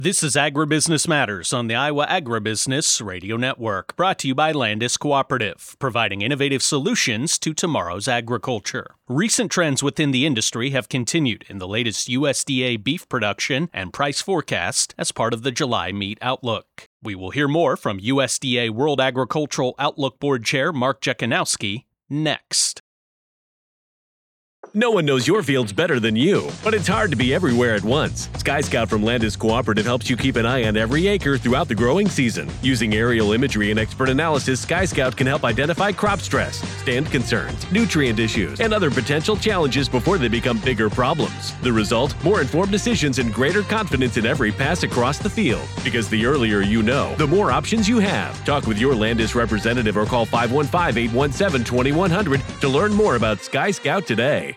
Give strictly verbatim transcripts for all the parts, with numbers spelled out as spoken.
This is Agribusiness Matters on the Iowa Agribusiness Radio Network, brought to you by Landis Cooperative, providing innovative solutions to tomorrow's agriculture. Recent trends within the industry have continued in the latest U S D A beef production and price forecast as part of the July meat outlook. We will hear more from U S D A World Agricultural Outlook Board Chair Mark Jekanowski next. No one knows your fields better than you, but it's hard to be everywhere at once. Sky Scout from Landis Cooperative helps you keep an eye on every acre throughout the growing season. Using aerial imagery and expert analysis, Sky Scout can help identify crop stress, stand concerns, nutrient issues, and other potential challenges before they become bigger problems. The result? More informed decisions and greater confidence in every pass across the field. Because the earlier you know, the more options you have. Talk with your Landis representative or call five one five, eight one seven, two one zero zero to learn more about Sky Scout today.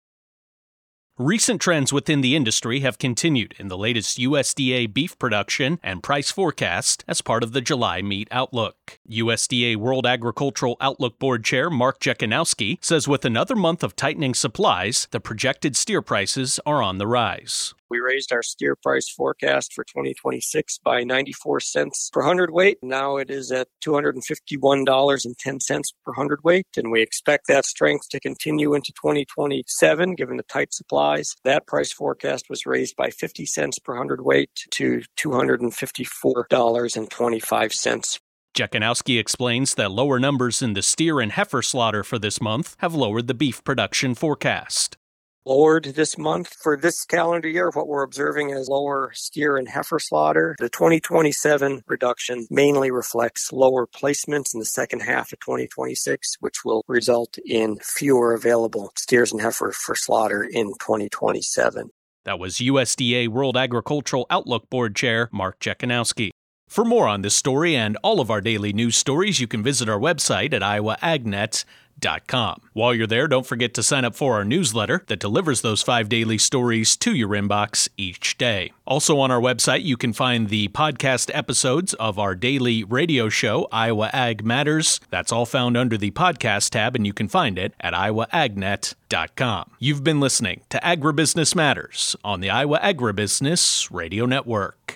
Recent trends within the industry have continued in the latest U S D A beef production and price forecast as part of the July meat outlook. U S D A World Agricultural Outlook Board Chair Mark Jekanowski says with another month of tightening supplies, the projected steer prices are on the rise. We raised our steer price forecast for twenty twenty-six by ninety-four cents per hundredweight. Now it is at two hundred fifty-one dollars and ten cents per hundredweight, and we expect that strength to continue into twenty twenty-seven, given the tight supplies. That price forecast was raised by fifty cents per hundredweight to two hundred fifty-four dollars and twenty-five cents. Jekanowski explains that lower numbers in the steer and heifer slaughter for this month have lowered the beef production forecast. Lowered this month. For this calendar year, what we're observing is lower steer and heifer slaughter. The twenty twenty-seven reduction mainly reflects lower placements in the second half of twenty twenty-six, which will result in fewer available steers and heifers for slaughter in twenty twenty-seven. That was U S D A World Agricultural Outlook Board Chair Mark Jekanowski. For more on this story and all of our daily news stories, you can visit our website at iowa ag net dot com. While you're there, don't forget to sign up for our newsletter that delivers those five daily stories to your inbox each day. Also on our website, you can find the podcast episodes of our daily radio show, Iowa Ag Matters. That's all found under the podcast tab, and you can find it at iowa ag net dot com. You've been listening to Agribusiness Matters on the Iowa Agribusiness Radio Network.